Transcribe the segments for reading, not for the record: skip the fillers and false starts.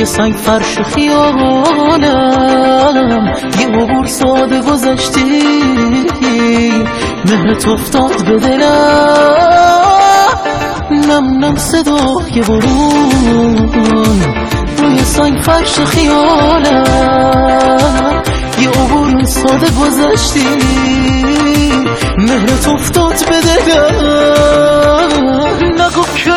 سنگ فرش خیالم یه عبور ساده گذشتی، مهرت افتاد به دلم، نم نم صدای بارون روی سنگ فرش خیالم یه عبور ساده گذشتی، مهرت افتاد به دلم. نگو که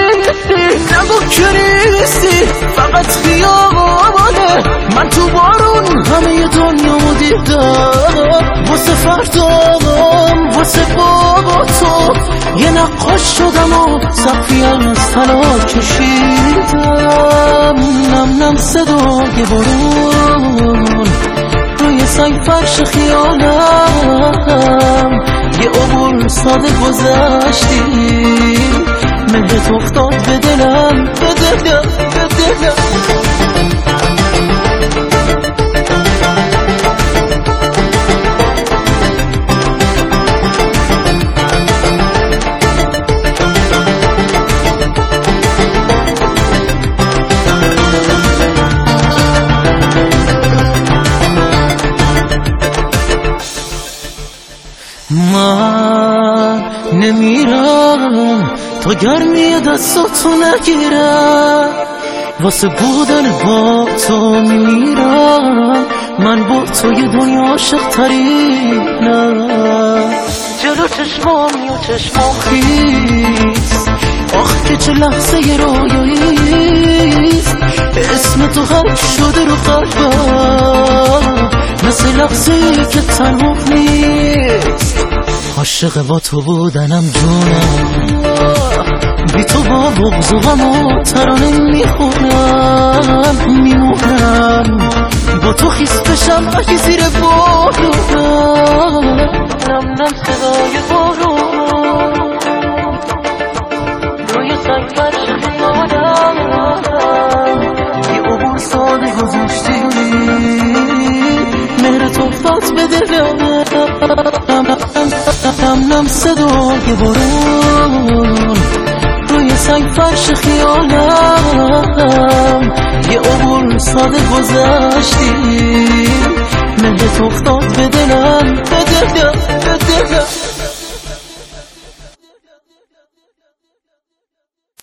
نیستی فقط خیاله، من تو بارون همه دنیا دیدم، واسه فردام واسه بابا تو یه نقاش شدم و سقفی از طلا کشیدم، نم نم صدای بارون روی سنگ فرش خیالم یه عبور ساده گذشتی، مهرت افتاد به دلم، به دلم، به دلم. من نمیرم تا گرمی دستاتو نگیرم، واسه بودن با تو میمیرم، من با تو یه دنیا عاشق ترینم، جلو چشمامی و چشمام خیست، آخ که چه لحظه ی رویاییست، اسم تو حرف شده رو قلبم، مثل لحظه‌ای که تنها نیست، عاشق با تو بودنم جونم، بی تو با بغض و غم و ترانه میمونم، با تو خیس بشم اگه زیر بارونم، نم نم صدای بارون روی سنگ فرش خیالم یه عبور ساده گذشتی، مهرت افتاد به دلم، نم نم صدای بارون روی سنگ فرش خیالم یه عبور ساده گذشتی، مهرت افتاد به دلم، به دلم.